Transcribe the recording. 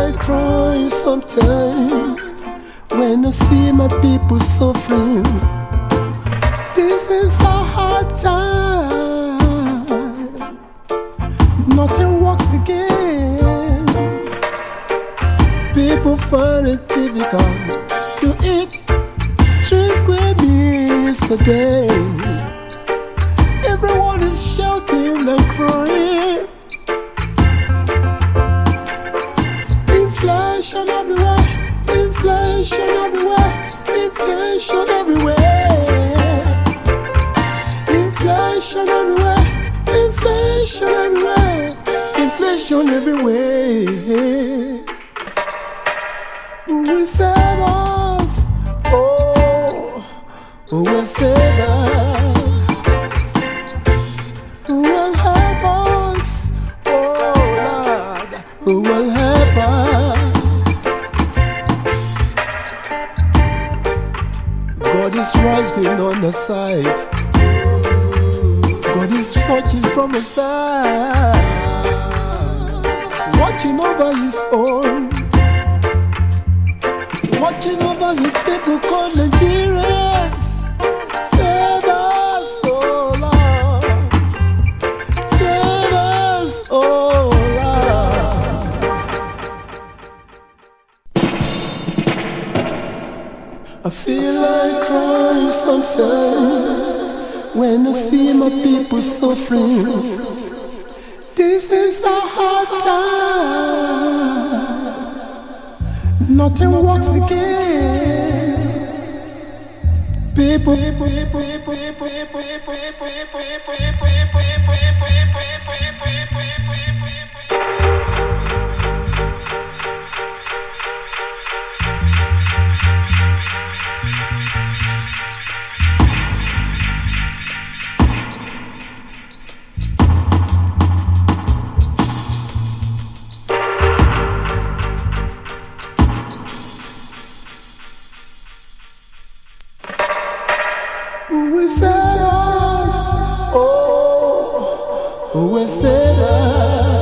like crying sometimes when I see my people suffering. This is a hard time. Nothing works again. People find it difficult to eat 3 square meals a day. Everyone is shouting and crying. Inflation everywhere, inflation everywhere, inflation everywhere. Inflation everywhere, inflation everywhere, inflation everywhere. Who will save us? Oh, who will save us? Who will help us? Oh Lord, who will help us? God is rising on the side. God is watching from the side, watching over his own, watching over his people called Nigerians. Save us, oh Lord. Save us, oh Lord. I feel like crying sometimes when I see my people suffering. This is a hard time. Nothing works again. People. Who will save us? Oh, who will save us?